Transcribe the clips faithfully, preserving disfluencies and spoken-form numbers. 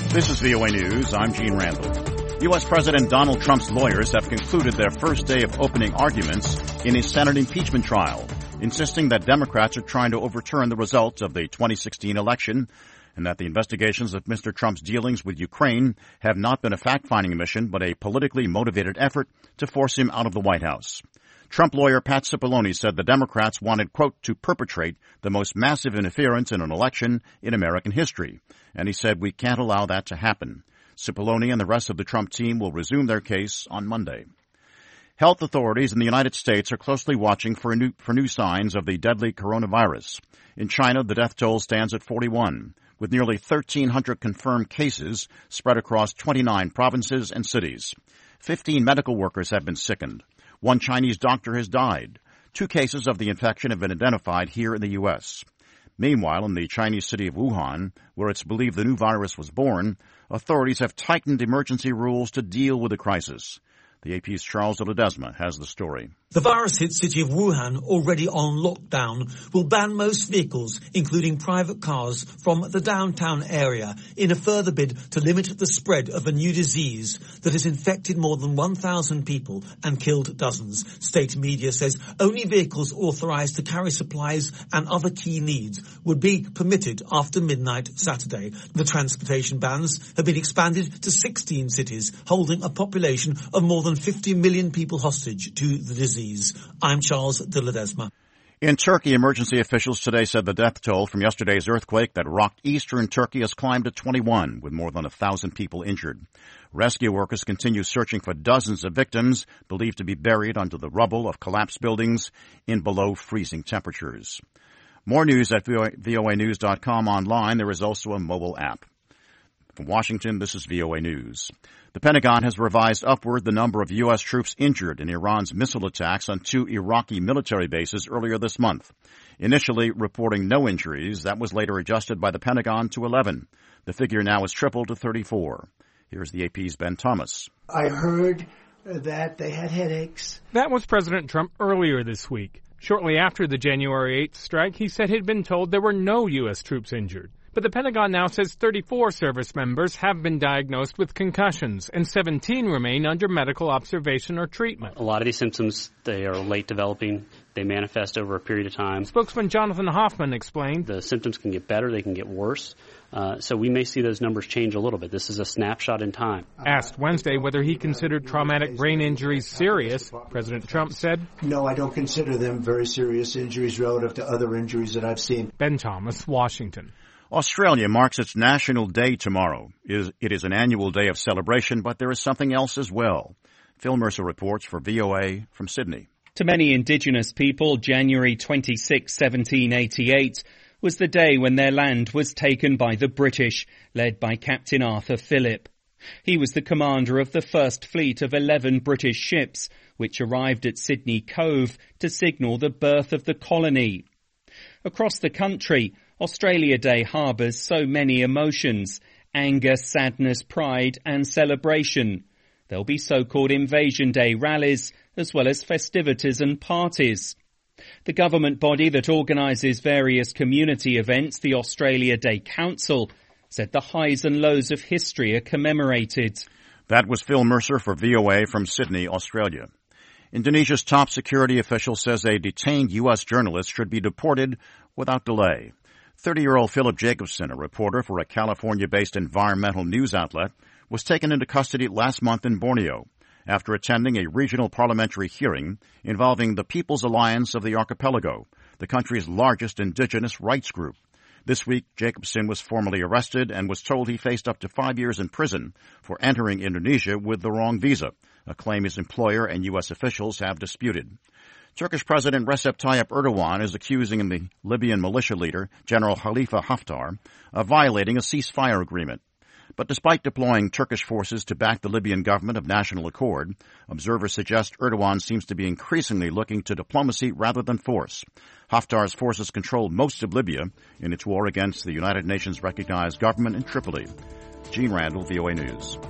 This is V O A News. I'm Gene Randall. U S. President Donald Trump's lawyers have concluded their first day of opening arguments in his Senate impeachment trial, insisting that Democrats are trying to overturn the results of the twenty sixteen election and that the investigations of Mister Trump's dealings with Ukraine have not been a fact-finding mission but a politically motivated effort to force him out of the White House. Trump lawyer Pat Cipollone said the Democrats wanted, quote, to perpetrate the most massive interference in an election in American history. And he said, we can't allow that to happen. Cipollone and the rest of the Trump team will resume their case on Monday. Health authorities in the United States are closely watching for new, for new signs of the deadly coronavirus. In China, the death toll stands at forty-one, with nearly thirteen hundred confirmed cases spread across twenty-nine provinces and cities. fifteen medical workers have been sickened. One Chinese doctor has died. Two cases of the infection have been identified here in the U S. Meanwhile, in the Chinese city of Wuhan, where it's believed the new virus was born, authorities have tightened emergency rules to deal with the crisis. The A P's Charles de Ledesma has the story. The virus-hit city of Wuhan, already on lockdown, will ban most vehicles, including private cars, from the downtown area in a further bid to limit the spread of a new disease that has infected more than one thousand people and killed dozens. State media says only vehicles authorized to carry supplies and other key needs would be permitted after midnight Saturday. The transportation bans have been expanded to sixteen cities, holding a population of more than fifty million people hostage to the disease. I'm Charles de Ledesma. In Turkey, emergency officials today said the death toll from yesterday's earthquake that rocked eastern Turkey has climbed to twenty-one, with more than a thousand people injured. Rescue workers continue searching for dozens of victims believed to be buried under the rubble of collapsed buildings in below freezing temperatures. More news at V O A news dot com online. There is also a mobile app. From Washington, this is V O A News. The Pentagon has revised upward the number of U S troops injured in Iran's missile attacks on two Iraqi military bases earlier this month. Initially reporting no injuries, that was later adjusted by the Pentagon to eleven. The figure now is tripled to thirty-four. Here's the A P's Ben Thomas. I heard that they had headaches. That was President Trump earlier this week. Shortly after the January eighth strike, he said he'd been told there were no U S troops injured. But the Pentagon now says thirty-four service members have been diagnosed with concussions and seventeen remain under medical observation or treatment. A lot of these symptoms, they are late developing. They manifest over a period of time. Spokesman Jonathan Hoffman explained, the symptoms can get better, they can get worse. Uh, so we may see those numbers change a little bit. This is a snapshot in time. Asked Wednesday whether he considered traumatic brain injuries serious, President Trump said, no, I don't consider them very serious injuries relative to other injuries that I've seen. Ben Thomas, Washington. Australia marks its National Day tomorrow. It is an annual day of celebration, but there is something else as well. Phil Mercer reports for V O A from Sydney. To many Indigenous people, January twenty-sixth, seventeen eighty-eight was the day when their land was taken by the British, led by Captain Arthur Phillip. He was the commander of the first fleet of eleven British ships, which arrived at Sydney Cove to signal the birth of the colony. Across the country, Australia Day harbours so many emotions: anger, sadness, pride and celebration. There'll be so-called Invasion Day rallies, as well as festivities and parties. The government body that organises various community events, the Australia Day Council, said the highs and lows of history are commemorated. That was Phil Mercer for V O A from Sydney, Australia. Indonesia's top security official says a detained U S journalist should be deported without delay. thirty-year-old Philip Jacobson, a reporter for a California-based environmental news outlet, was taken into custody last month in Borneo after attending a regional parliamentary hearing involving the People's Alliance of the Archipelago, the country's largest indigenous rights group. This week, Jacobson was formally arrested and was told he faced up to five years in prison for entering Indonesia with the wrong visa, a claim his employer and U S officials have disputed. Turkish President Recep Tayyip Erdogan is accusing the Libyan militia leader, General Khalifa Haftar, of violating a ceasefire agreement. But despite deploying Turkish forces to back the Libyan government of national accord, observers suggest Erdogan seems to be increasingly looking to diplomacy rather than force. Haftar's forces control most of Libya in its war against the United Nations-recognized government in Tripoli. Gene Randall, V O A News.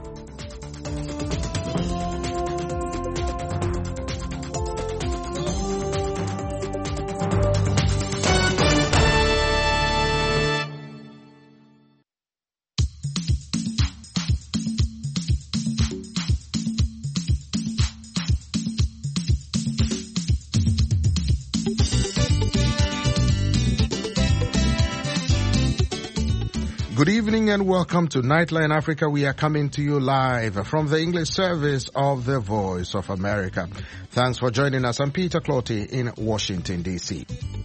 Good evening and welcome to Nightline Africa. We are coming to you live from the English service of the Voice of America. Thanks for joining us. I'm Peter Clotty in Washington, D C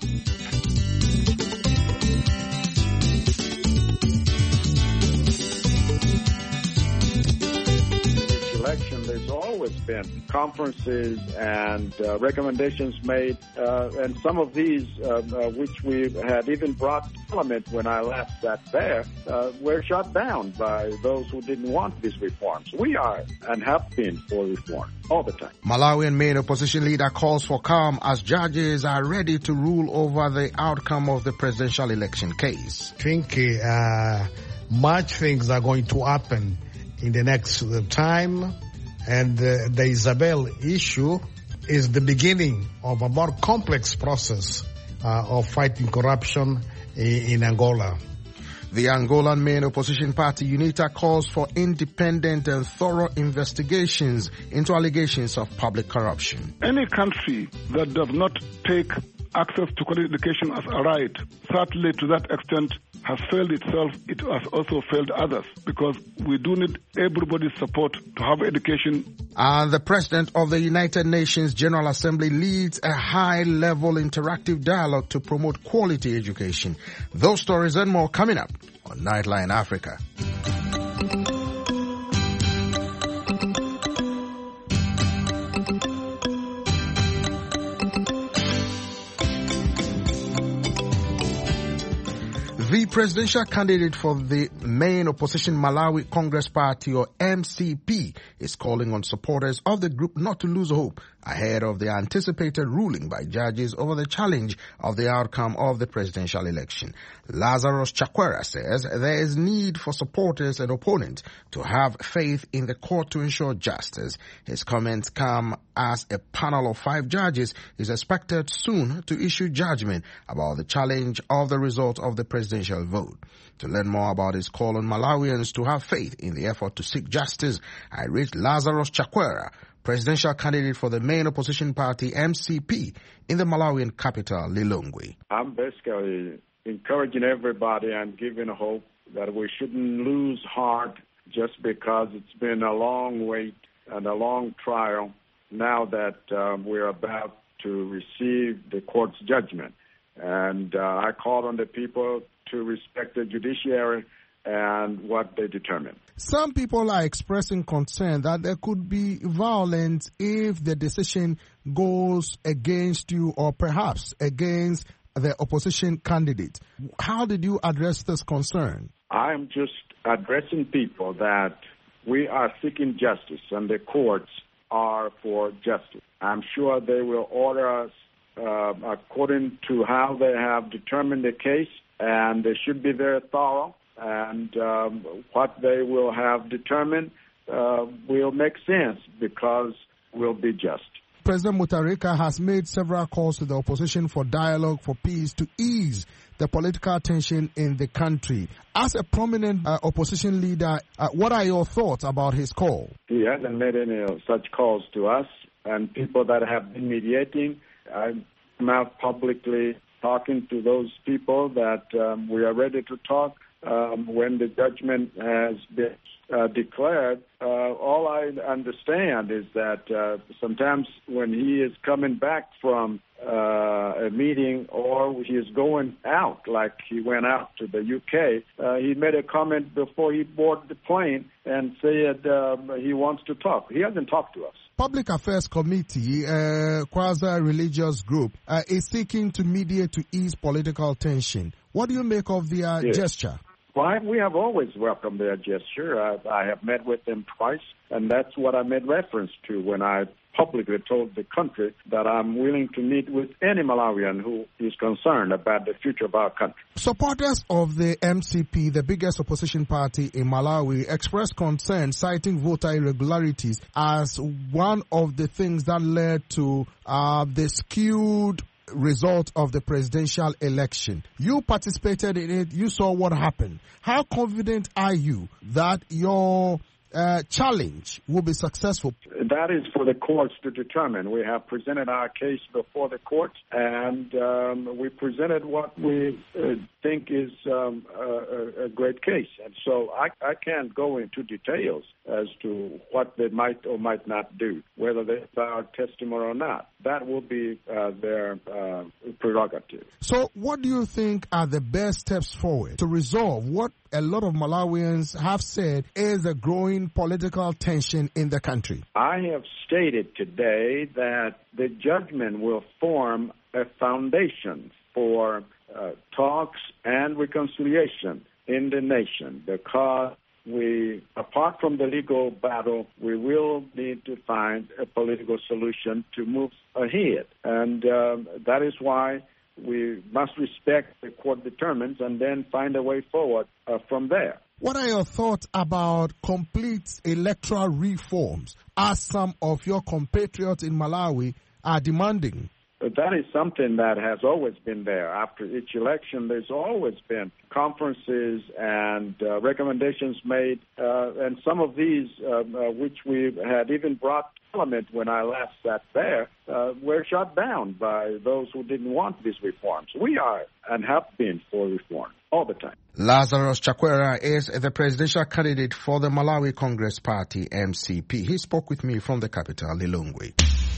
Election, there's always been conferences and uh, recommendations made, uh, and some of these, uh, uh, which we had even brought to Parliament when I last sat there, uh, were shut down by those who didn't want these reforms. We are and have been for reform all the time. Malawian main opposition leader calls for calm as judges are ready to rule over the outcome of the presidential election case. I think uh, much things are going to happen in the next time, and uh, the Isabel issue is the beginning of a more complex process uh, of fighting corruption in, in Angola. The Angolan main opposition party UNITA calls for independent and thorough investigations into allegations of public corruption. Any country that does not take access to quality education as a right, certainly to that extent, has failed itself. It has also failed others, because we do need everybody's support to have education. And the president of the United Nations General Assembly leads a high-level interactive dialogue to promote quality education. Those stories and more coming up on Nightline Africa. The presidential candidate for the main opposition Malawi Congress Party, or M C P, is calling on supporters of the group not to lose hope ahead of the anticipated ruling by judges over the challenge of the outcome of the presidential election. Lazarus Chakwera says there is need for supporters and opponents to have faith in the court to ensure justice. His comments come as a panel of five judges is expected soon to issue judgment about the challenge of the result of the presidential vote. To learn more about his call on Malawians to have faith in the effort to seek justice, I reached Lazarus Chakwera, presidential candidate for the main opposition party M C P in the Malawian capital, Lilongwe. I'm basically encouraging everybody and giving hope that we shouldn't lose heart just because it's been a long wait and a long trial now that um, we're about to receive the court's judgment. And uh, I called on the people to respect the judiciary and what they determine. Some people are expressing concern that there could be violence if the decision goes against you or perhaps against the opposition candidate. How did you address this concern? I'm just addressing people that we are seeking justice and the courts are for justice. I'm sure they will order us uh, according to how they have determined the case, and they should be very thorough. And um, what they will have determined uh, will make sense because we'll be just. President Mutharika has made several calls to the opposition for dialogue, for peace, to ease the political tension in the country. As a prominent uh, opposition leader, uh, what are your thoughts about his call? He hasn't made any uh, such calls to us, and people that have been mediating, I'm out publicly talking to those people that um, we are ready to talk. Um, when the judgment has been uh, declared, uh, all I understand is that uh, sometimes when he is coming back from uh, a meeting or he is going out, like he went out to the U K, uh, he made a comment before he boarded the plane and said um, he wants to talk. He hasn't talked to us. Public Affairs Committee, uh, quasi-religious group, uh, is seeking to mediate to ease political tension. What do you make of their yes. gesture? Well, we have always welcomed their gesture. I, I have met with them twice, and that's what I made reference to when I publicly told the country that I'm willing to meet with any Malawian who is concerned about the future of our country. Supporters of the M C P, the biggest opposition party in Malawi, expressed concern, citing voter irregularities as one of the things that led to uh, the skewed result of the presidential election. You participated in it. You saw what happened. How confident are you that your uh, challenge will be successful? That is for the courts to determine. We have presented our case before the courts, and um, we presented what we uh, think is um, a, a great case. And so I, I can't go into details as to what they might or might not do, whether they file testimony or not. That will be uh, their uh, prerogative. So what do you think are the best steps forward to resolve what a lot of Malawians have said is the growing political tension in the country? I have stated today that the judgment will form a foundation for uh, talks and reconciliation in the nation, because we, apart from the legal battle, we will need to find a political solution to move ahead. And um, that is why we must respect the court determines and then find a way forward uh, from there. What are your thoughts about complete electoral reforms, as some of your compatriots in Malawi are demanding? That is something that has always been there. After each election, there's always been conferences and uh, recommendations made, uh, and some of these, uh, uh, which we had even brought to Parliament when I last sat there, uh, were shut down by those who didn't want these reforms. We are and have been for reform all the time. Lazarus Chakwera is the presidential candidate for the Malawi Congress Party, M C P. He spoke with me from the capital, Lilongwe.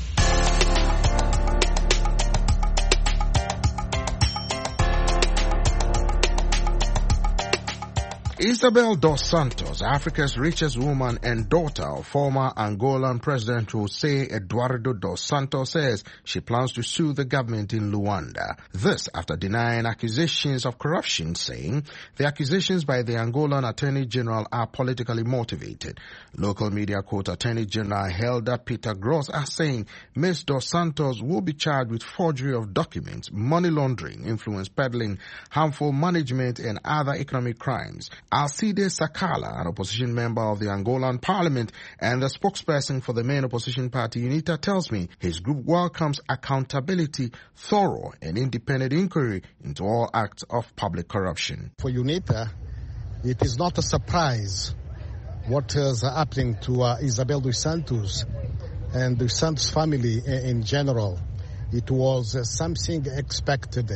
Isabel dos Santos, Africa's richest woman and daughter of former Angolan President José Eduardo dos Santos, says she plans to sue the government in Luanda. This after denying accusations of corruption, saying the accusations by the Angolan Attorney General are politically motivated. Local media quote Attorney General Helder Peter Gross as saying Miz dos Santos will be charged with forgery of documents, money laundering, influence peddling, harmful management, and other economic crimes. Alcide Sakala, an opposition member of the Angolan parliament and the spokesperson for the main opposition party UNITA, tells me his group welcomes accountability, thorough and independent inquiry into all acts of public corruption. For UNITA, it is not a surprise what is happening to uh, Isabel dos Santos and the Santos family in general. It was uh, something expected.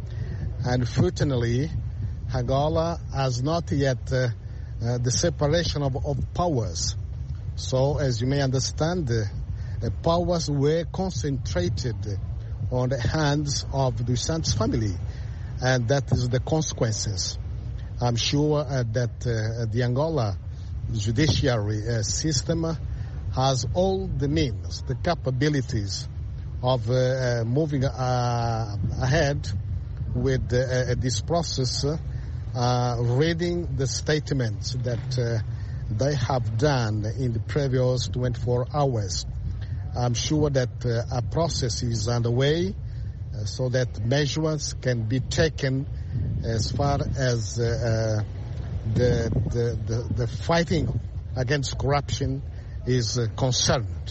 Unfortunately, Angola has not yet uh, uh, the separation of, of powers. So, as you may understand, uh, the powers were concentrated on the hands of the Santos family, and that is the consequences. I'm sure uh, that uh, the Angola judiciary uh, system has all the means, the capabilities of uh, uh, moving uh, ahead with uh, this process, uh, reading the statements that uh, they have done in the previous twenty-four hours. I'm sure that uh, a process is underway uh, so that measures can be taken as far as uh, uh, the, the, the, the fighting against corruption is uh, concerned.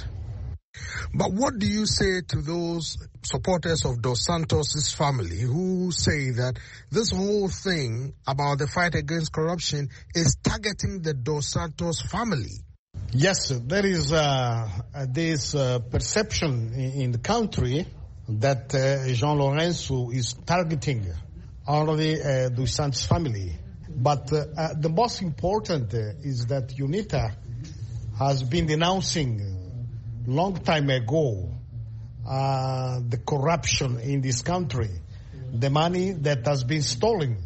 But what do you say to those supporters of Dos Santos' family who say that this whole thing about the fight against corruption is targeting the Dos Santos family? Yes, there is uh, this uh, perception in, in the country that uh, João Lourenço is targeting only uh, Dos Santos family. But uh, uh, the most important uh, is that UNITA has been denouncing long time ago uh, the corruption in this country, the money that has been stolen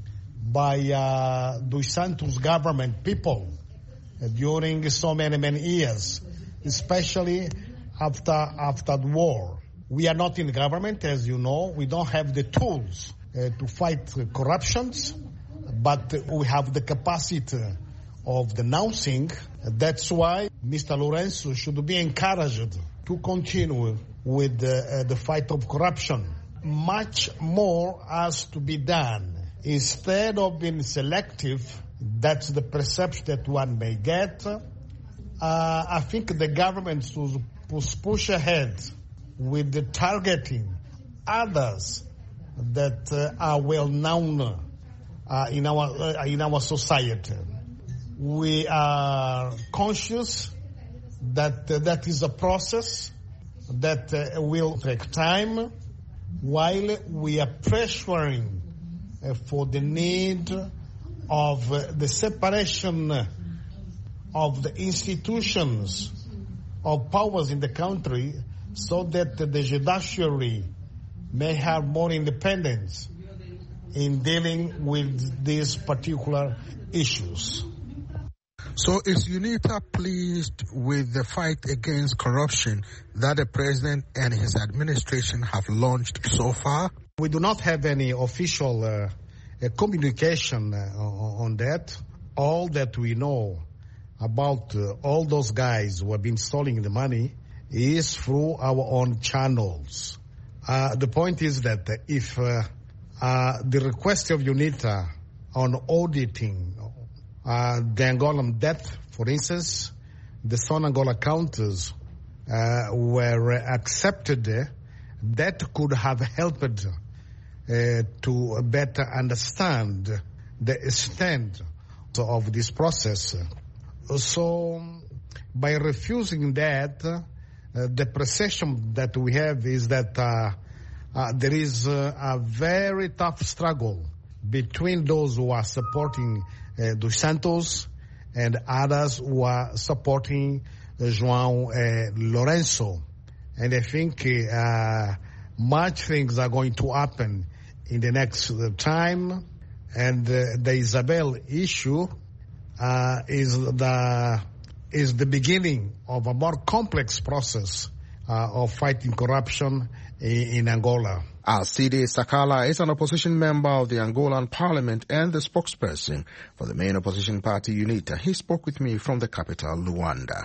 by uh, Dos Santos government people uh, during so many, many years, especially after after the war. We are not in government, as you know. We don't have the tools uh, to fight uh, corruptions, but we have the capacity of denouncing. That's why Mister Lourenço should be encouraged to continue with the, uh, the fight of corruption. Much more has to be done. Instead of being selective, that's the perception that one may get. Uh, I think the government should push ahead with the targeting others that uh, are well known uh, in our uh, in our society. We are conscious that uh, that is a process that uh, will take time, while we are pressuring uh, for the need of uh, the separation of the institutions of powers in the country so that the judiciary may have more independence in dealing with these particular issues. So is UNITA pleased with the fight against corruption that the president and his administration have launched so far? We do not have any official uh, uh, communication uh, on that. All that we know about uh, all those guys who have been stealing the money is through our own channels. Uh, the point is that if uh, uh, the request of UNITA on auditing uh, the Angolan debt, for instance, the Son Angola counters uh, were accepted, uh, that could have helped uh, to better understand the extent of this process. So by refusing that, uh, the perception that we have is that uh, uh, there is uh, a very tough struggle between those who are supporting uh, Dos Santos and others who are supporting uh, João uh, Lourenço. And I think uh, much things are going to happen in the next uh, time. And uh, the Isabel issue uh, is the is the beginning of a more complex process uh, of fighting corruption in, in Angola. Alcide Sakala is an opposition member of the Angolan parliament and the spokesperson for the main opposition party UNITA. He spoke with me from the capital, Luanda.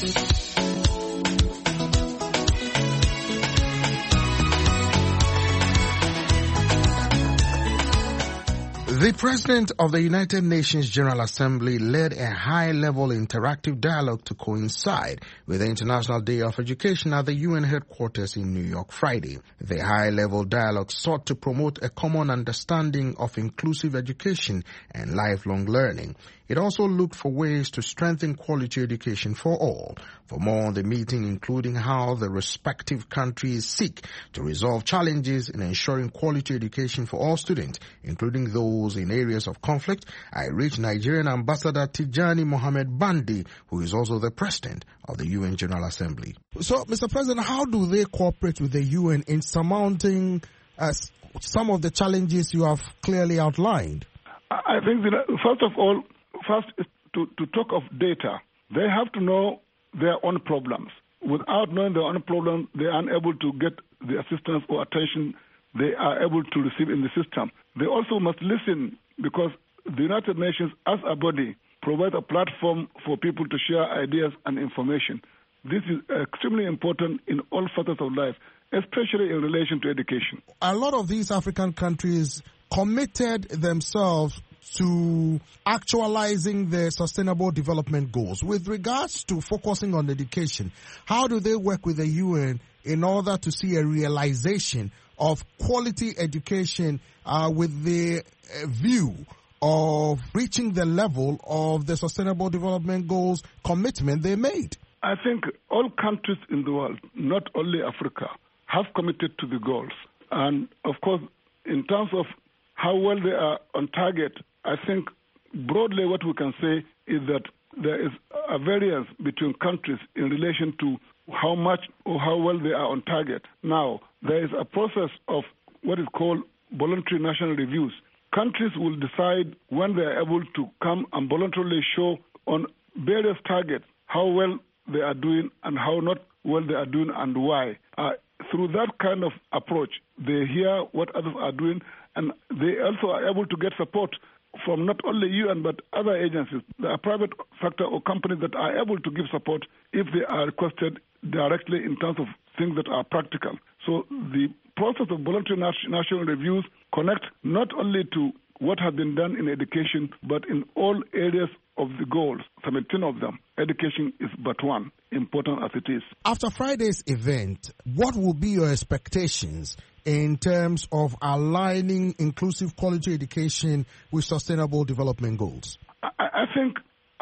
The President of the United Nations General Assembly led a high-level interactive dialogue to coincide with the International Day of Education at the U N headquarters in New York Friday. The high-level dialogue sought to promote a common understanding of inclusive education and lifelong learning. It also looked for ways to strengthen quality education for all. For more on the meeting, including how the respective countries seek to resolve challenges in ensuring quality education for all students, including those in areas of conflict, I reached Nigerian Ambassador Tijani Mohammed Bandi, who is also the President of the U N General Assembly. So, Mister President, how do they cooperate with the U N in surmounting uh, some of the challenges you have clearly outlined? I think that, first of all, First, is to, to talk of data. They have to know their own problems. Without knowing their own problems, they are unable to get the assistance or attention they are able to receive in the system. They also must listen, because the United Nations, as a body, provides a platform for people to share ideas and information. This is extremely important in all facets of life, especially in relation to education. A lot of these African countries committed themselves to actualizing the Sustainable Development Goals. With regards to focusing on education, how do they work with the U N in order to see a realization of quality education uh, with the uh, view of reaching the level of the Sustainable Development Goals commitment they made? I think all countries in the world, not only Africa, have committed to the goals. And of course, in terms of how well they are on target, I think broadly what we can say is that there is a variance between countries in relation to how much or how well they are on target. Now, there is a process of what is called voluntary national reviews. Countries will decide when they are able to come and voluntarily show on various targets how well they are doing and how not well they are doing and why. Uh, through that kind of approach, they hear what others are doing, and they also are able to get support from not only U N but other agencies. There are private sector or companies that are able to give support if they are requested directly in terms of things that are practical. So the process of voluntary national reviews connect not only to what has been done in education, but in all areas of the goals, seventeen of them. Education is but one, important as it is. After Friday's event, what will be your expectations in terms of aligning inclusive quality education with Sustainable Development Goals? I, I think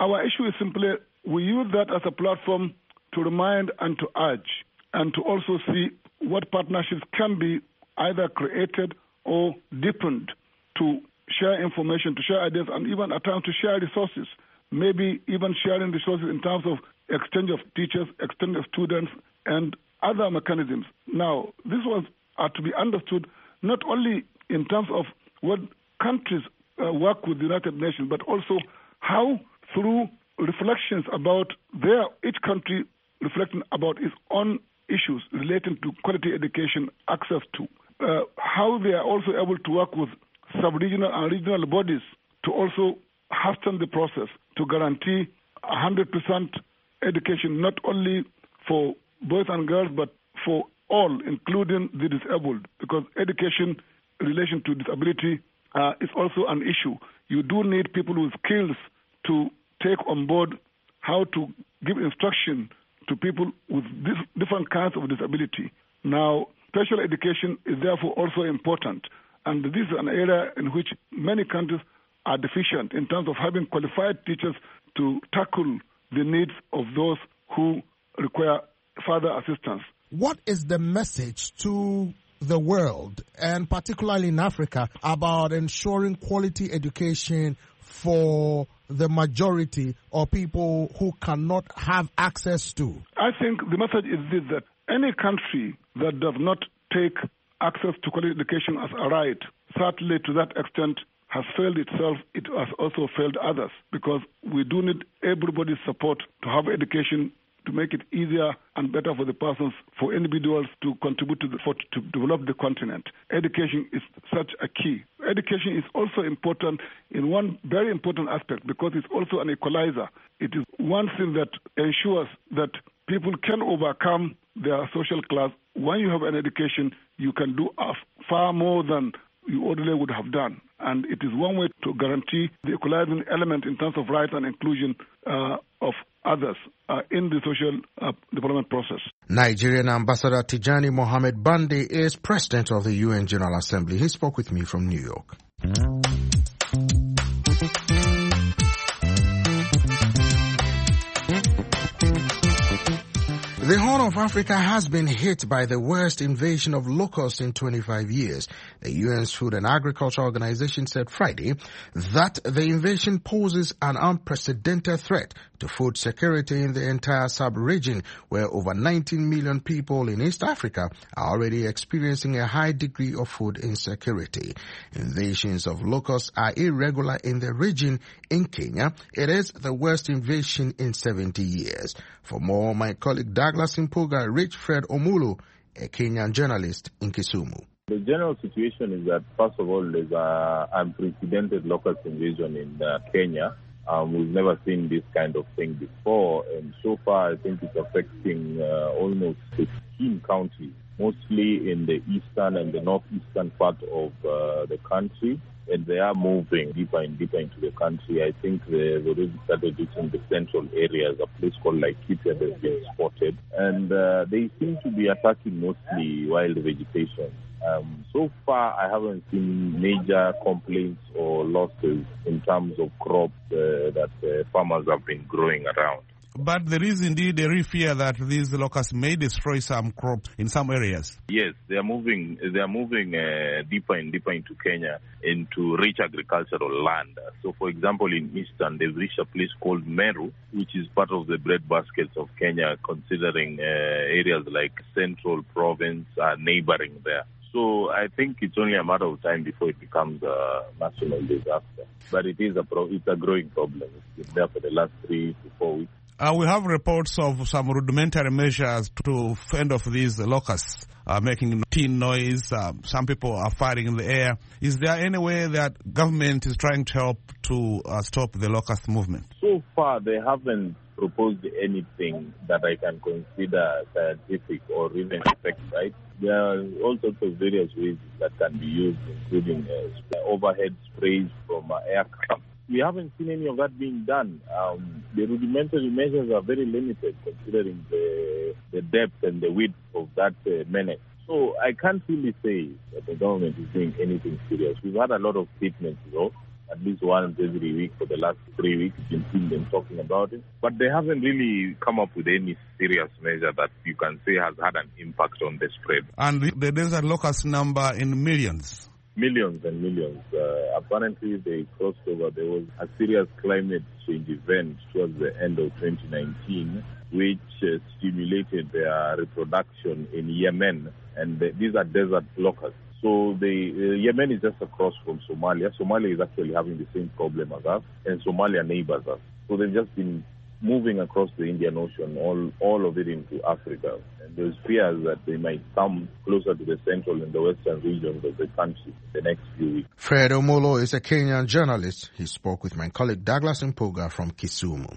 our issue is simply we use that as a platform to remind and to urge and to also see what partnerships can be either created or deepened to share information, to share ideas, and even at times to share resources, maybe even sharing resources in terms of exchange of teachers, exchange of students, and other mechanisms. Now, this was uh, to be understood not only in terms of what countries uh, work with the United Nations, but also how through reflections about their, each country reflecting about its own issues relating to quality education, access to, uh, how they are also able to work with sub-regional and regional bodies to also hasten the process to guarantee one hundred percent education, not only for boys and girls, but for all, including the disabled, because education in relation to disability uh, is also an issue. You do need people with skills to take on board how to give instruction to people with this, different kinds of disability. Now, special education is therefore also important, and this is an area in which many countries are deficient in terms of having qualified teachers to tackle the needs of those who require further assistance. What is the message to the world, and particularly in Africa, about ensuring quality education for the majority of people who cannot have access to? I think the message is this, that any country that does not take access to quality education as a right, certainly to that extent, has failed itself, it has also failed others, because we do need everybody's support to have education, to make it easier and better for the persons, for individuals to contribute to, the, for, to develop the continent. Education is such a key. Education is also important in one very important aspect, because it's also an equalizer. It is one thing that ensures that people can overcome their social class. When you have an education, you can do far more than you ordinarily would have done. And it is one way to guarantee the equalizing element in terms of rights and inclusion uh, of others uh, in the social uh, development process. Nigerian Ambassador Tijani Mohammed Bande is president of the U N General Assembly. He spoke with me from New York. The Horn of Africa has been hit by the worst invasion of locusts in twenty-five years. The U N's Food and Agriculture Organization said Friday that the invasion poses an unprecedented threat to food security in the entire sub-region, where over nineteen million people in East Africa are already experiencing a high degree of food insecurity. Invasions of locusts are irregular in the region. In Kenya, it is the worst invasion in seventy years. For more, my colleague Douglas Impuga reached Fred Omulu, a Kenyan journalist in Kisumu. The general situation is that, first of all, there's an unprecedented locust invasion in uh, Kenya. Um, we've never seen this kind of thing before, and so far I think it's affecting uh, almost sixteen counties, mostly in the eastern and the northeastern part of uh, the country, and they are moving deeper and deeper into the country. I think they've already started reaching the central areas, a place called Laikipia that's been spotted, and uh, they seem to be attacking mostly wild vegetation. Um, so far, I haven't seen major complaints or losses in terms of crops uh, that uh, farmers have been growing around. But there is indeed a real fear that these locusts may destroy some crops in some areas. Yes, they are moving. They are moving uh, deeper and deeper into Kenya, into rich agricultural land. So, for example, in Eastern, they've reached a place called Meru, which is part of the breadbaskets of Kenya, considering uh, areas like Central Province are neighboring there. So I think it's only a matter of time before it becomes a national disaster. But it is a pro- it's a growing problem. It's been there for the last three to four weeks. Uh, we have reports of some rudimentary measures to fend off these locusts, uh, making tin noise. Uh, some people are firing in the air. Is there any way that government is trying to help to uh, stop the locust movement? So far, they haven't proposed anything that I can consider scientific or even effective, right? There are all sorts of various ways that can be used, including uh, overhead sprays from uh, aircraft. We haven't seen any of that being done. Um, the rudimentary measures are very limited, considering the the depth and the width of that uh, menace. So I can't really say that the government is doing anything serious. We've had a lot of statements, though, at least once every week for the last three weeks. You've seen them talking about it. But they haven't really come up with any serious measure that you can say has had an impact on the spread. And the, the desert locust number in millions? Millions and millions. Uh, apparently, they crossed over. There was a serious climate change event towards the end of twenty nineteen, which uh, stimulated their reproduction in Yemen. And the, these are desert locusts. So the uh, Yemen is just across from Somalia. Somalia is actually having the same problem as us, and Somalia neighbors us. So they've just been moving across the Indian Ocean, all all of it into Africa. And there's fears that they might come closer to the central and the western regions of the country in the next few weeks. Fred Omolo is a Kenyan journalist. He spoke with my colleague Douglas Mpuga from Kisumu.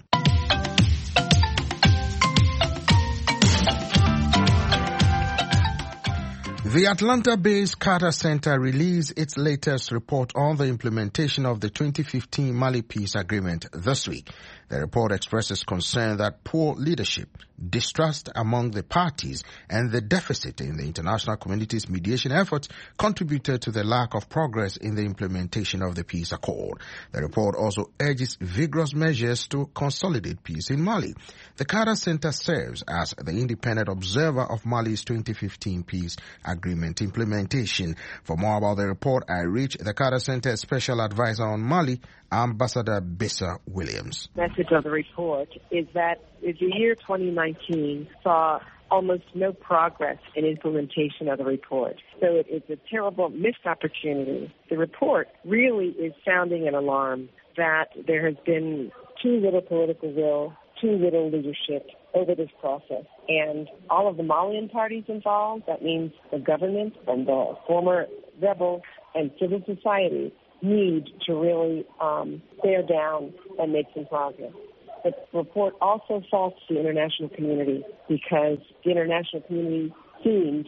The Atlanta-based Carter Center released its latest report on the implementation of the twenty fifteen Mali Peace Agreement this week. The report expresses concern that poor leadership, distrust among the parties, and the deficit in the international community's mediation efforts contributed to the lack of progress in the implementation of the peace accord. The report also urges vigorous measures to consolidate peace in Mali. The Carter Center serves as the independent observer of Mali's twenty fifteen peace agreement implementation. For more about the report, I reached the Carter Center Special Advisor on Mali, Ambassador Bessa Williams. The message of the report is that the year twenty nineteen saw almost no progress in implementation of the report. So it is a terrible missed opportunity. The report really is sounding an alarm that there has been too little political will, too little leadership over this process. And all of the Malian parties involved, that means the government and the former rebels and civil society, need to really um, bear down and make some progress. The report also faults the international community because the international community seemed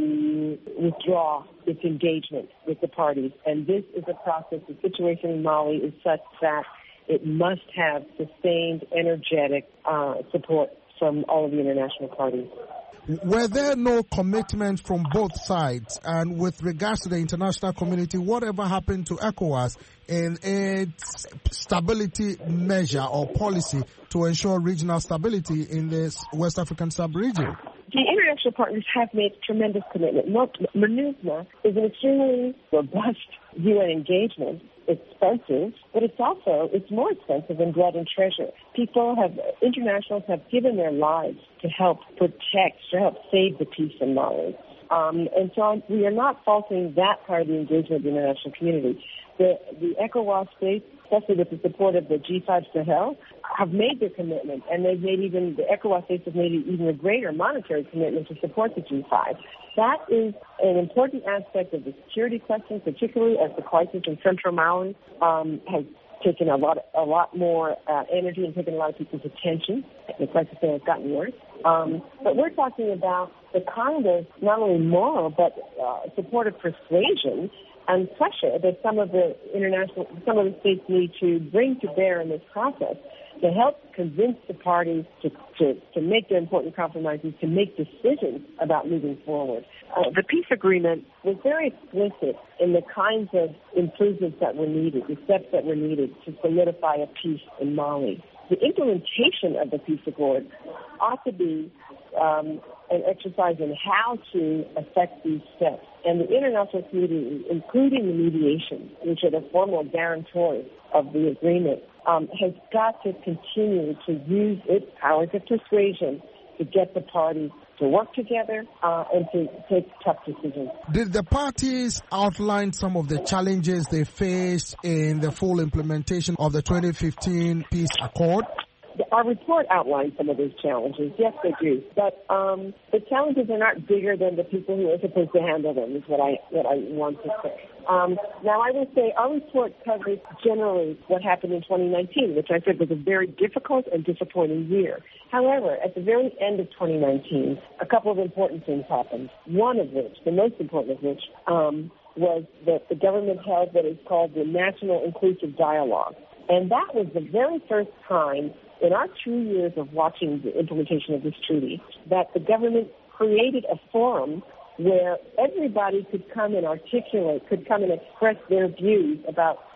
to withdraw its engagement with the parties. And this is a process. The situation in Mali is such that it must have sustained, energetic uh, support from all of the international parties. Were there no commitment from both sides? And with regards to the international community, whatever happened to ECOWAS in its stability measure or policy to ensure regional stability in this West African sub-region? The international partners have made tremendous commitment. MINUSMA is an extremely robust U N engagement. It's expensive, but it's also, it's more expensive than blood and treasure. People have, internationals have given their lives to help protect, to help save the peace in Mali. Um, and so we are not faulting that part of the engagement of the international community. The, the ECOWAS states, especially with the support of the G five Sahel, have made their commitment, and they've made even, the ECOWAS states have made even a greater monetary commitment to support the G five. That is an important aspect of the security question, particularly as the crisis in central Mali um, has taken a lot, a lot more uh, energy and taken a lot of people's attention. The crisis there has gotten worse. Um, but we're talking about the kind of not only moral but uh, supportive persuasion and pressure that some of the international, some of the states need to bring to bear in this process to help convince the parties to, to, to make their important compromises, to make decisions about moving forward. Uh, the peace agreement was very explicit in the kinds of improvements that were needed, the steps that were needed to solidify a peace in Mali. The implementation of the peace accord ought to be um, an exercise in how to affect these steps. And the international community, including the mediation, which are the formal guarantors of the agreement, um, has got to continue to use its powers of persuasion to get the parties to work together uh, and to take tough decisions. Did the parties outline some of the challenges they faced in the full implementation of the twenty fifteen peace accord? Our report outlines some of those challenges. Yes, they do. But um, the challenges are not bigger than the people who are supposed to handle them, is what I what I want to say. Um, now, I will say our report covers generally what happened in twenty nineteen, which I said was a very difficult and disappointing year. However, at the very end of twenty nineteen, a couple of important things happened. One of which, the most important of which, um, was that the government held what is called the National Inclusive Dialogue. And that was the very first time in our two years of watching the implementation of this treaty that the government created a forum where everybody could come and articulate, could come and express their views about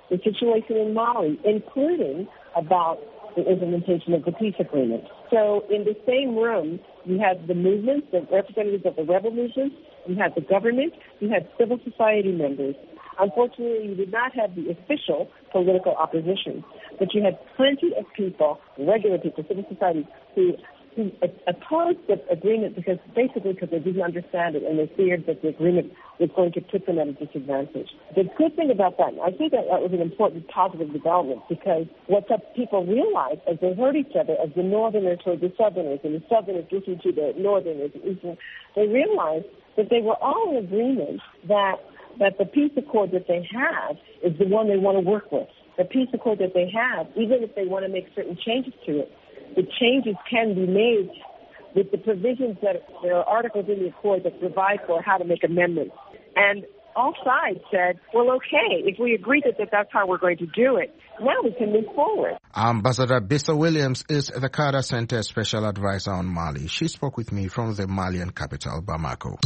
the situation in Mali, including about the implementation of the peace agreement. So in the same room, you had the movements, the representatives of the rebel movements, you had the government, you had civil society members. Unfortunately, you did not have the official political opposition, but you had plenty of people, regular people, civil society, who, who opposed the agreement because basically because they didn't understand it and they feared that the agreement was going to put them at a disadvantage. The good thing about that, I think that, that was an important positive development because what the people realized as they heard each other, as the Northerners heard the Southerners and the Southerners listened to the Northerners, they realized that they were all in agreement that that the peace accord that they have is the one they want to work with. The peace accord that they have, even if they want to make certain changes to it, the changes can be made with the provisions that there are articles in the accord that provide for how to make amendments. And all sides said, well, okay, if we agree that, that that's how we're going to do it, now we can move forward. Ambassador Bisa Williams is the Carter Center Special Advisor on Mali. She spoke with me from the Malian capital, Bamako.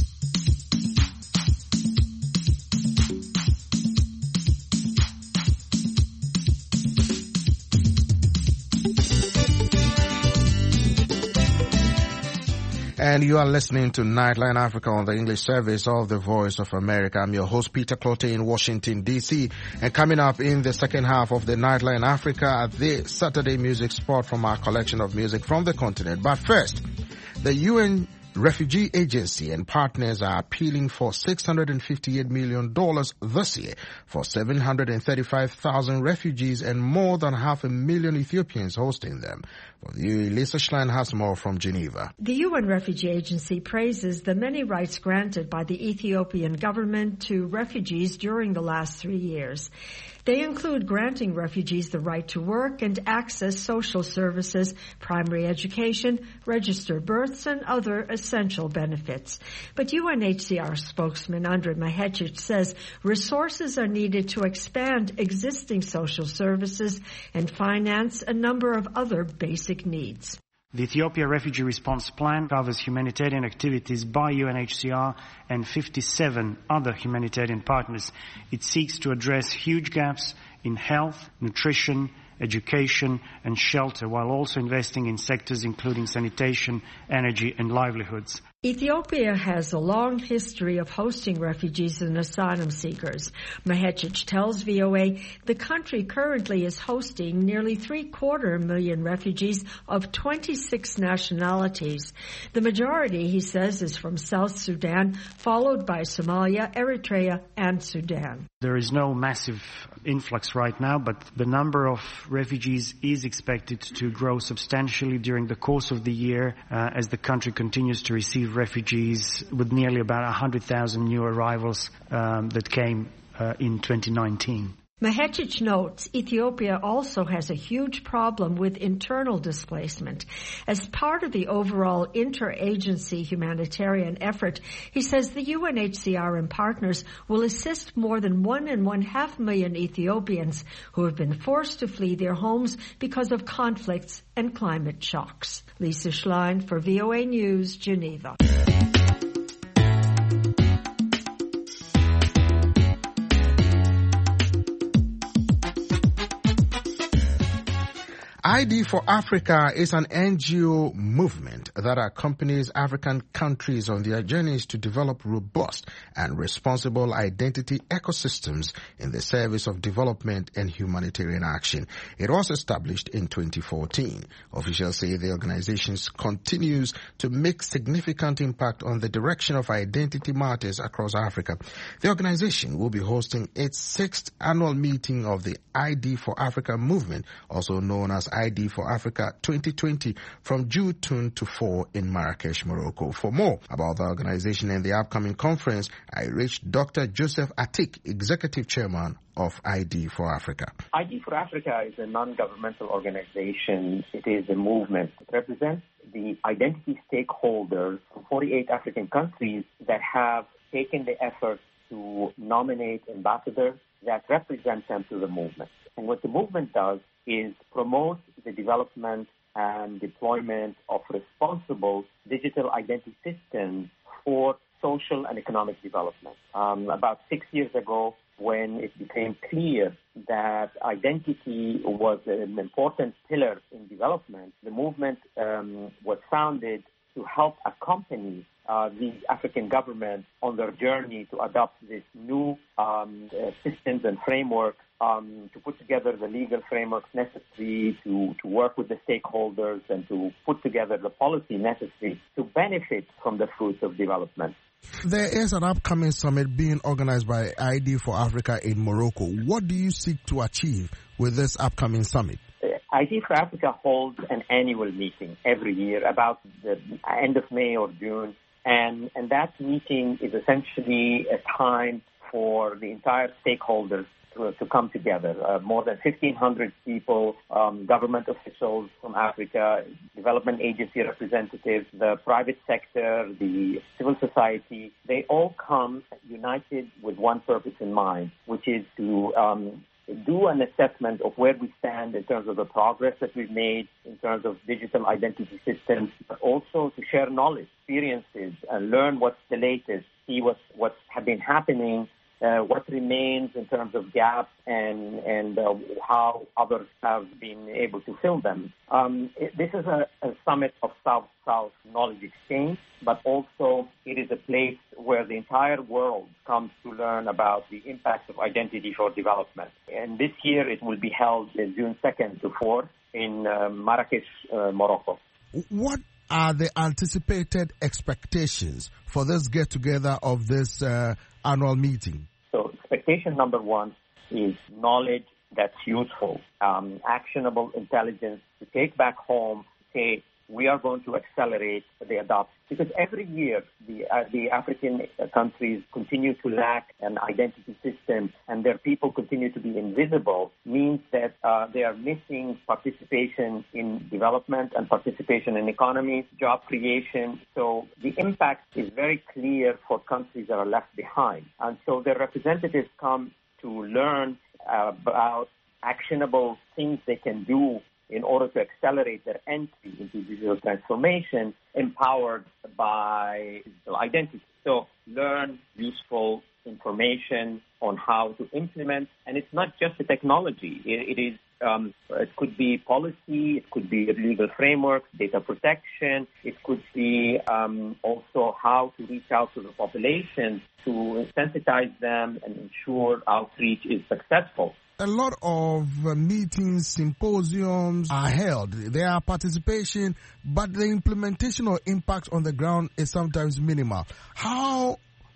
And you are listening to Nightline Africa on the English service of the Voice of America. I'm your host, Peter Clotte in Washington, D C. And coming up in the second half of the Nightline Africa, the Saturday music spot from our collection of music from the continent. But first, the U N Refugee Agency and partners are appealing for six hundred fifty-eight million dollars this year for seven hundred thirty-five thousand refugees and more than half a million Ethiopians hosting them. For you, Lisa Schlein has more from Geneva. The U N Refugee Agency praises the many rights granted by the Ethiopian government to refugees during the last three years. They include granting refugees the right to work and access social services, primary education, registered births, and other essential benefits. But U N H C R spokesman Andrej Mahecic says resources are needed to expand existing social services and finance a number of other basic needs. The Ethiopia Refugee Response Plan covers humanitarian activities by U N H C R and fifty-seven other humanitarian partners. It seeks to address huge gaps in health, nutrition, education and shelter, while also investing in sectors including sanitation, energy and livelihoods. Ethiopia has a long history of hosting refugees and asylum seekers. Mahecic tells V O A the country currently is hosting nearly three-quarter million refugees of twenty-six nationalities. The majority, he says, is from South Sudan, followed by Somalia, Eritrea, and Sudan. There is no massive influx right now, but the number of refugees is expected to grow substantially during the course of the year uh, as the country continues to receive refugees, with nearly about one hundred thousand new arrivals um, that came uh, in twenty nineteen. Mahecic notes Ethiopia also has a huge problem with internal displacement. As part of the overall interagency humanitarian effort, he says the U N H C R and partners will assist more than one and one half million Ethiopians who have been forced to flee their homes because of conflicts and climate shocks. Lisa Schlein for V O A News, Geneva. I D for Africa is an N G O movement that accompanies African countries on their journeys to develop robust and responsible identity ecosystems in the service of development and humanitarian action. It was established in twenty fourteen. Officials say the organization continues to make significant impact on the direction of identity matters across Africa. The organization will be hosting its sixth annual meeting of the I D for Africa movement, also known as I D for Africa twenty twenty, from June two to four in Marrakesh, Morocco. For more about the organization and the upcoming conference, I reached Doctor Joseph Atik, Executive Chairman of I D for Africa. I D for Africa is a non-governmental organization. It is a movement. It represents the identity stakeholders from forty-eight African countries that have taken the effort to nominate ambassadors that represent them to the movement. And what the movement does is promote the development and deployment of responsible digital identity systems for social and economic development. Um, about six years ago, when it became clear that identity was an important pillar in development, the movement um, was founded to help accompany uh, the African government on their journey to adopt this new um, uh, systems and frameworks, um, to put together the legal frameworks necessary to, to work with the stakeholders and to put together the policy necessary to benefit from the fruits of development. There is an upcoming summit being organized by I D for Africa in Morocco. What do you seek to achieve with this upcoming summit? I D for Africa holds an annual meeting every year about the end of May or June, and, and that meeting is essentially a time for the entire stakeholders to, to come together. Uh, more than fifteen hundred people, um, government officials from Africa, development agency representatives, the private sector, the civil society, they all come united with one purpose in mind, which is to um, do an assessment of where we stand in terms of the progress that we've made in terms of digital identity systems, but also to share knowledge, experiences, and learn what's the latest, see what's, what's have been happening, uh, what remains in terms of gaps, and, and uh, how others have been able to fill them. Um, it, this is a, a summit of South-South knowledge exchange, but also it is a place where the entire world comes to learn about the impact of identity for development. And this year it will be held June second to fourth in uh, Marrakesh, uh, Morocco. What are the anticipated expectations for this get-together of this uh, annual meeting? So expectation number one is knowledge that's useful, um, actionable intelligence to take back home, say, we are going to accelerate the adoption. Because every year, the uh, the African countries continue to lack an identity system and their people continue to be invisible, means that uh, they are missing participation in development and participation in economies, job creation. So the impact is very clear for countries that are left behind. And so their representatives come to learn uh, about actionable things they can do in order to accelerate their entry into digital transformation, empowered by digital identity. So learn useful information on how to implement, and it's not just the technology. It, it is um, it could be policy, it could be legal frameworks, data protection, it could be um, also how to reach out to the population to sensitize them and ensure outreach is successful. A lot of uh, meetings, symposiums are held. There are participation, but the implementation or impact on the ground is sometimes minimal. How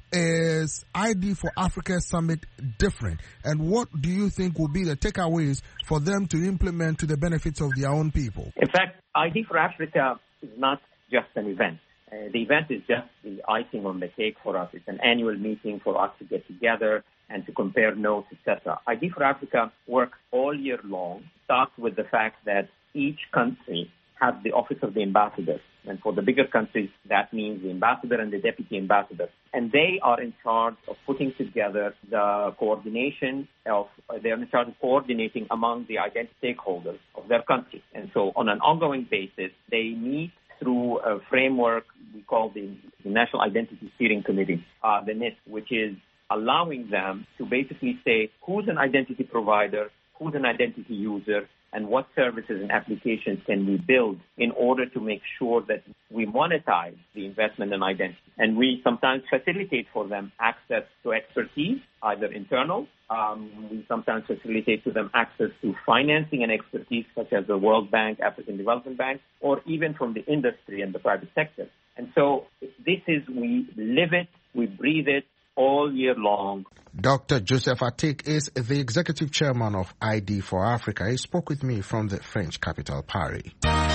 is I D for Africa Summit different? And what do you think will be the takeaways for them to implement to the benefits of their own people? In fact, I D for Africa is not just an event. Uh, the event is just the icing on the cake for us. It's an annual meeting for us to get together and to compare notes, et cetera. I D for Africa works all year long. It starts with the fact that each country has the Office of the Ambassador. And for the bigger countries, that means the ambassador and the deputy ambassador. And they are in charge of putting together the coordination of, they're in charge of coordinating among the identity stakeholders of their country. And so on an ongoing basis, they meet through a framework we call the National Identity Steering Committee, uh, the N I S, which is allowing them to basically say who's an identity provider, who's an identity user, and what services and applications can we build in order to make sure that we monetize the investment in identity. And we sometimes facilitate for them access to expertise, either internal. Um, we sometimes facilitate to them access to financing and expertise, such as the World Bank, African Development Bank, or even from the industry and the private sector. And so this is, we live it, we breathe it, all year long. Doctor Joseph Atik is the executive chairman of I D for Africa. He spoke with me from the French capital, Paris.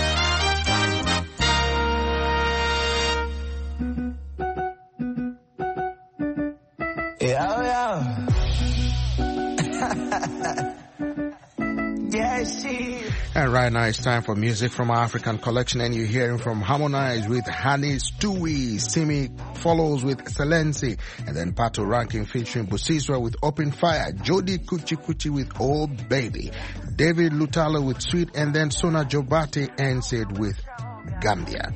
Yeah, yeah. Yeah, she. And right now it's time for music from our African collection, and you're hearing from Harmonize with Hani Stewie, Simi follows with Selensi, and then Pato Ranking featuring Busiswa with Open Fire, Jody Kuchi Kuchi with Old Baby, David Lutalo with Sweet, and then Sona Jobate ended with Gambia.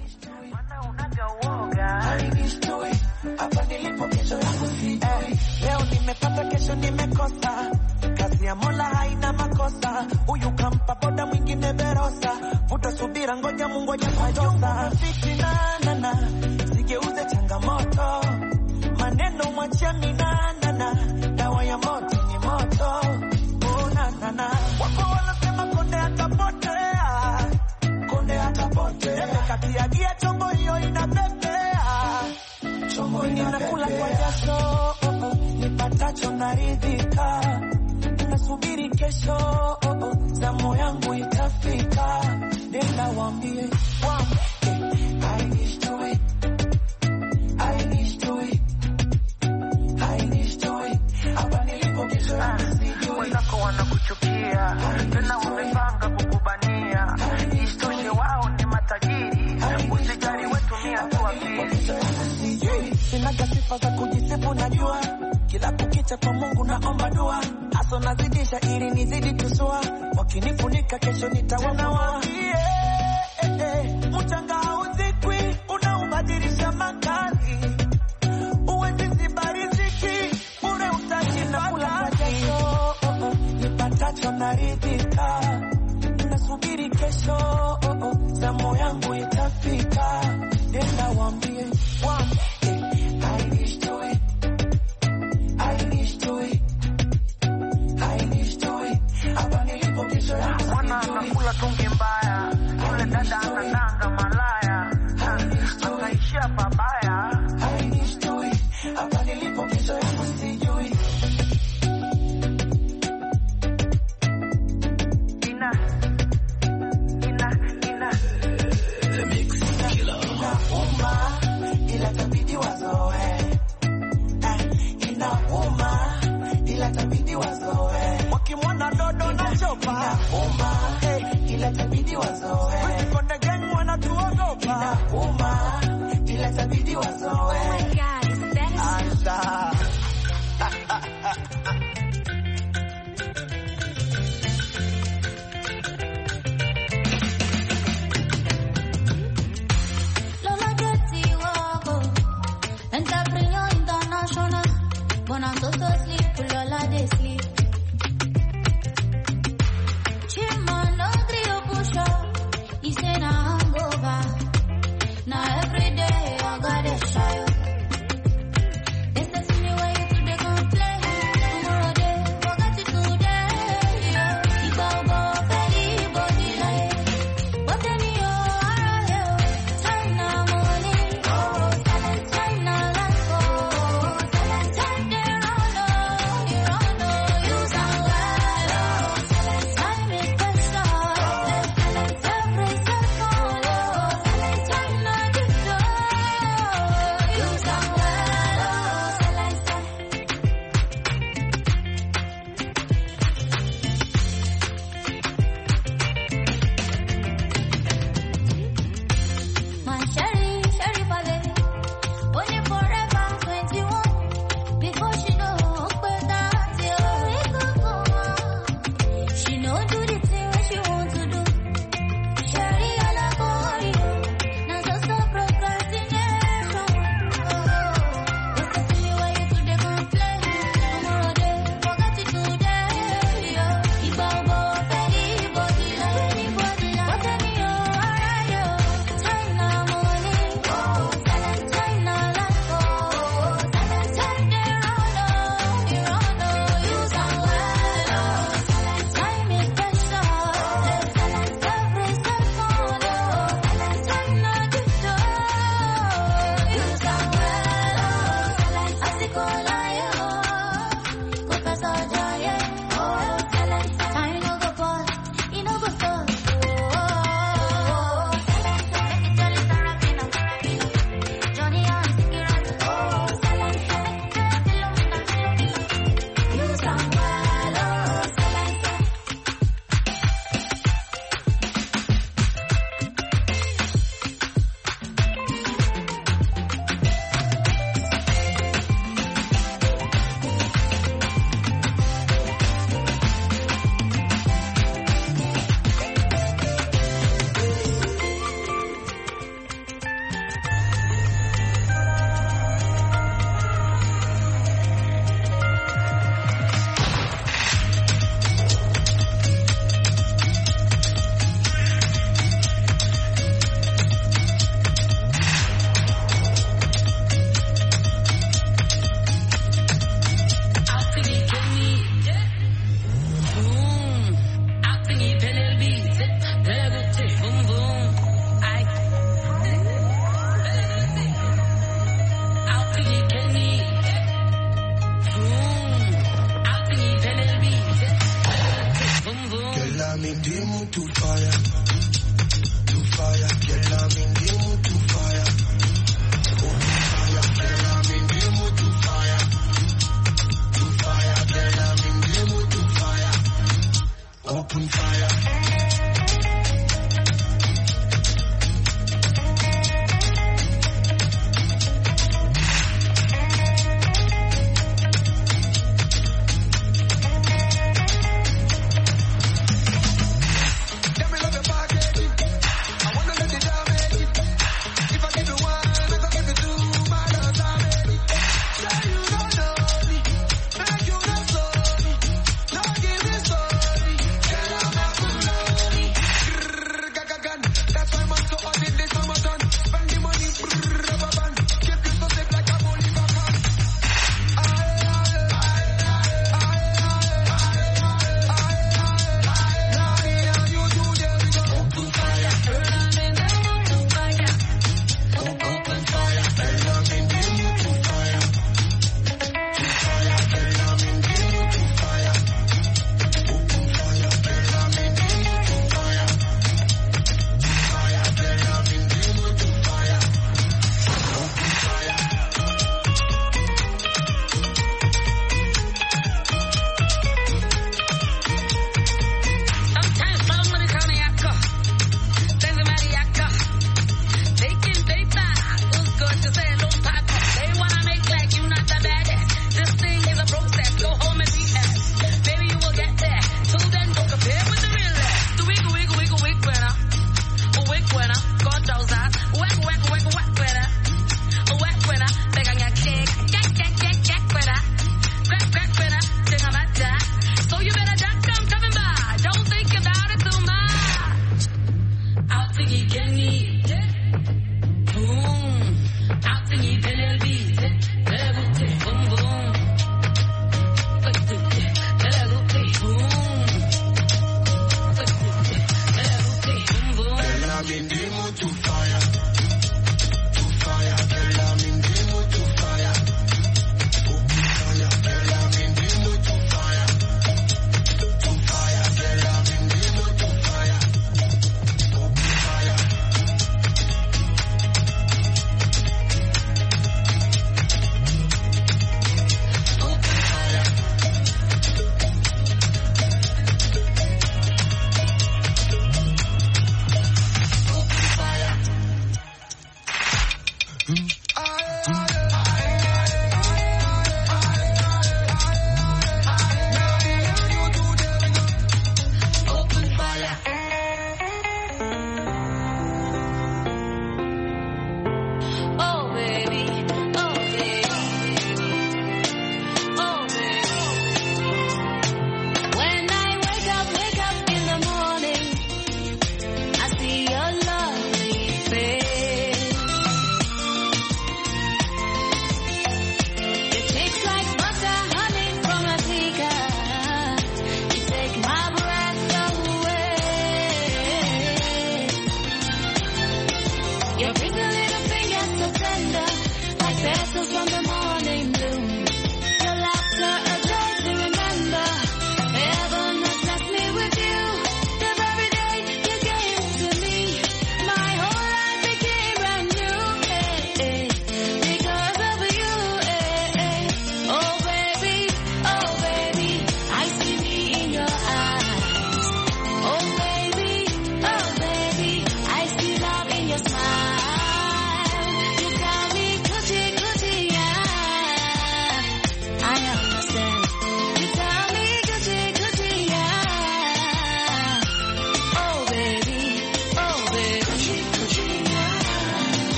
Leo nimepata nimepata kesho nimekosa. Kazi ya Mola haina makosa. Huyu kampa boda mwingine Verosa. Vuta subira ngoja Mungu hajakutosa. Fitina nana sigeuze changamoto. Maneno mwachia minana. Dawa ya moto ni moto. Oh na na na. Wako wanasema konde atapotea. Konde atapotea. Kati ya gia chombo hiyo inapepea. Chombo inakula kwa jasho. Oh oh. Nipatacho naridhika. Nasubiri kesho. Oh oh. Zamu yangu itafika. Nenda wambie. Wambie. I wish to it. I wish to it. I wish to it. Hapa nilipo kesho yangu. Wenzako wanakuchukia. Tena wamepanga kukubania. Isitoshe wao ni matajiri. Usijali wetu mia tu apili. Sina sifa za kujisifu najua. Kila kukicha kwa Mungu naomba dua. Aso nazidisha ili nizidi tusua. Wakinifunika kesho nitawana. Eh eh. Mchanga hauzikwi. Unaubadilisha makazi. Uwezi zibariziki. Ure utaji na kula kwa jasho. Oh oh. Nipatacho naridhika. Nasubiri kesho. Oh oh. Zamu yangu itafika. Nenda wambie. Wambie. I wish to it. I wish to it. I wish to it. Hapa nilipo kesho yangu. Mwana anakula tungi mbaya. Yule dada anadanga malaya. Anaishia pabaya. I wish to it. Hapa nilipo kesho yangu sijui. Ina. Ina. Ina. The mix killer. Inauma. Ila tabidi wazoe. Inauma. Ila tabidi wazoe. Wakimwana dodo na chopa. Inauma. Ila tabidi wazoe. Konde gang wanatuogopa. Inauma. Ila tabidi wazoe. Oh my God, is that Asa. Lola Getty Wabo. Entrepreneur international. When I'm supposed to sleep, Lola they sleep. Chima no trio push up. He say na hangover. Now every day I got a shy. They say to me why you today complain. Tomorrow day, forget it today. He go go belly body like. But then you are here. China money. Oh, China life. Oh, China they run oh, you run oh, you sound well. Time is precious. Every second. Oh, China.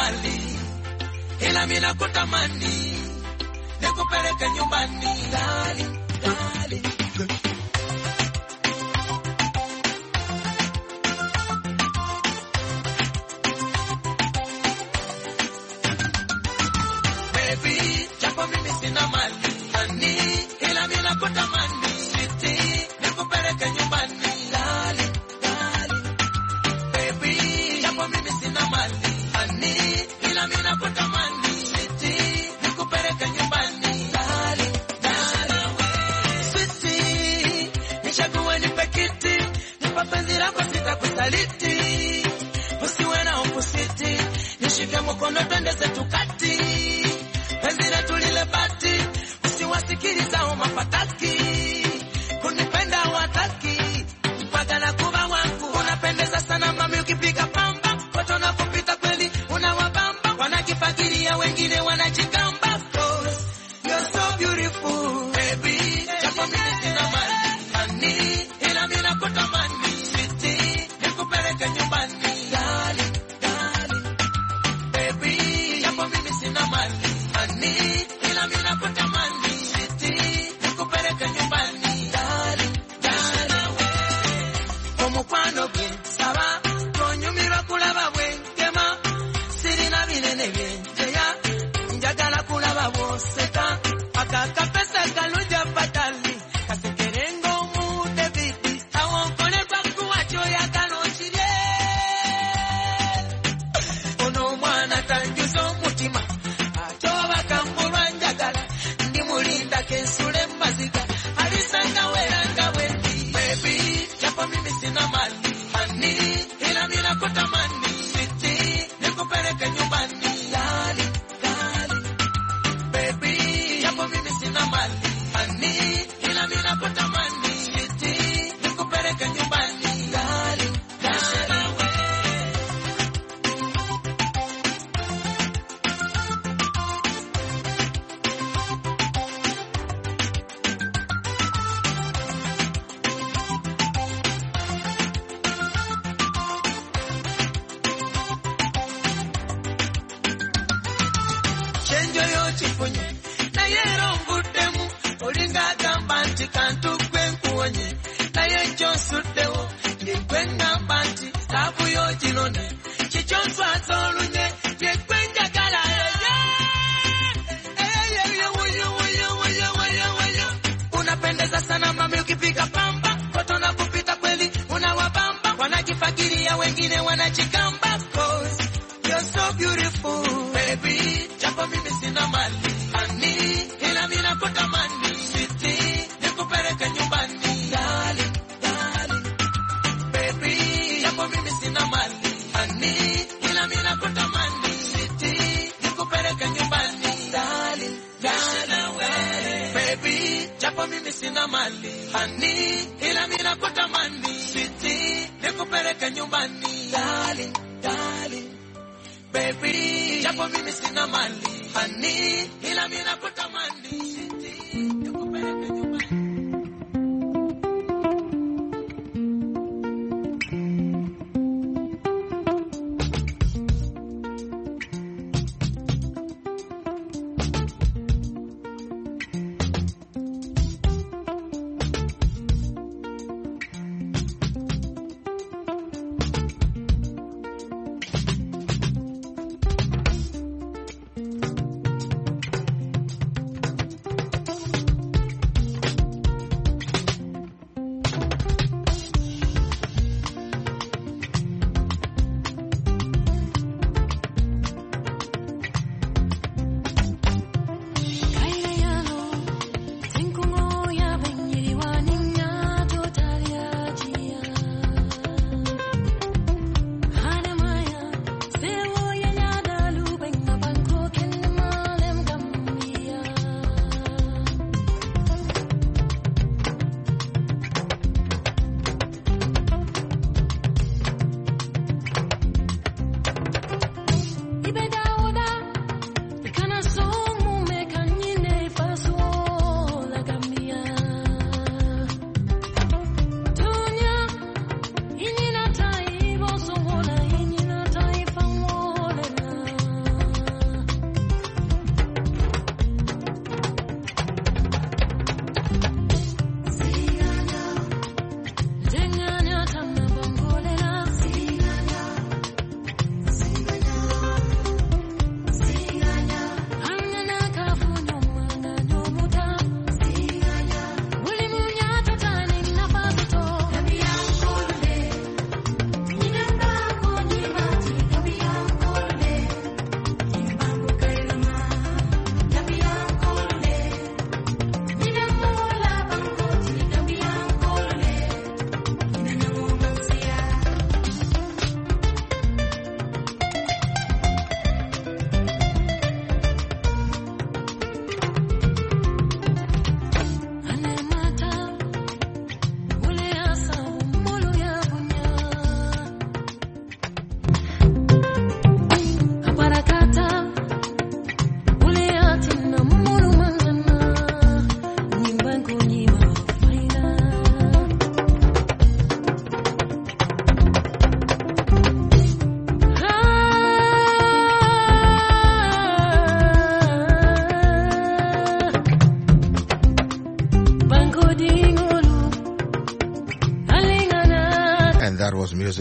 mali, ila mimi nakutamani, nikupeleke nyumbani, darling, darling. Baby, japo mimi sina mali, hani, ila mimi nakutamani, sweetie, nikupeleke nyumbani, darling, darling. Baby, japo mimi sina mali, hani, ila mimi nakutamani, sweetie, nikupeleke nyumbani, darling, darling. Sweetie, nichague nipe kiti, nipa penzi lako sitakusaliti, usiwe na opposite, nishike mkono twende zetu kati. Penzi letu lile bati, usiwasikiliza umapataki, kunipenda wataki, mpaka na kuba wangu. Unapendeza sana mami ukipiga pamba, watu wanapopita kweli unawabamba, wanakifakiria wengine wanajigamba. Cause you're so beautiful, baby, japo mimi sina mali, hani, ila mimi nakutamani, sweetie, nikupeleke nyumbani, darling, darling. Baby, japo mimi sina mali, hani, ila mimi nakutamani, sweetie, nikupeleke nyumbani, darling, darling. Omukwano gwe saba, tonyumirwa kulaba bwenkema, sirina binene byenjeya, njagala kulaba bwoseka, akakapesa kalunja patali, kasekerenga omude biti, awonkolebwa kuwakyoyagala okirye. Ono omwana tanjuza omutima, atoba kambulwa njagala, ndi mulinda kensule maziga, alisanga weranga wendi. Baby, japo mimi sina mali, hani, ila mimi nakutamani, sweetie, nikupeleke nyumbani, darling, darling. Baby, japo mimi sina mali, hani, ila mimi nakutamani, sweetie, nikupeleke nyumbani, darling, darling. Chenjo yo chifunye, na yero ngudemu, olinga gamba nti kantu kwenkuonye, na yenjo sudewo, nikwenga mbanti, sabu yo jinone, chichonsu azolunye, yekwenja gala yeye. Eyeye, wuyo, wuyo, wuyo, wuyo, wuyo. Unapendeza sana mami ukipiga pamba, watu wanapopita kweli unawabamba, wanakifakiria wengine wanajigamba. Cause you're so beautiful, baby, japo mimi sina mali, hani, ila mimi nakutamani, sweetie, nikupeleke nyumbani, darling, darling. Baby, japo mimi sina mali, hani, ila mimi nakutamani, sweetie, nikupeleke nyumbani, darling, darling. Baby, japo mimi sina mali, hani, ila mimi nakutamani, sweetie, nikupeleke nyumbani, darling, darling. Baby, japo mimi sina mali, hani, ila mimi nakutamani, sweetie, nikupeleke nyumbani.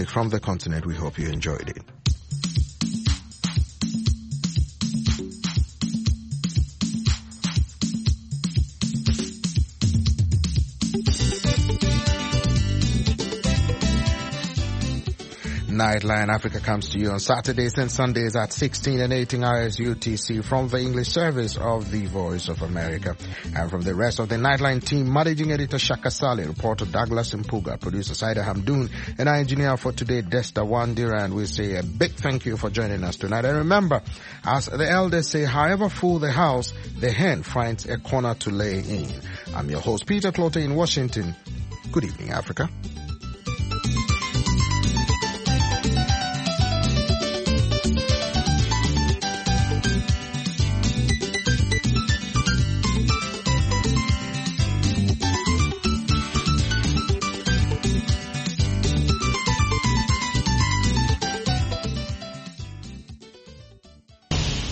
music from the continent. We hope you enjoyed it. Nightline Africa comes to you on Saturdays and Sundays at sixteen and eighteen hours U T C from the English service of the Voice of America. And from the rest of the Nightline team, managing editor Shaka Sali, reporter Douglas Mpuga, producer Saida Hamdoon, and our engineer for today, Desta Wandira. And we say a big thank you for joining us tonight. And remember, as the elders say, however full the house, the hen finds a corner to lay in. I'm your host, Peter Clotter in Washington. Good evening, Africa.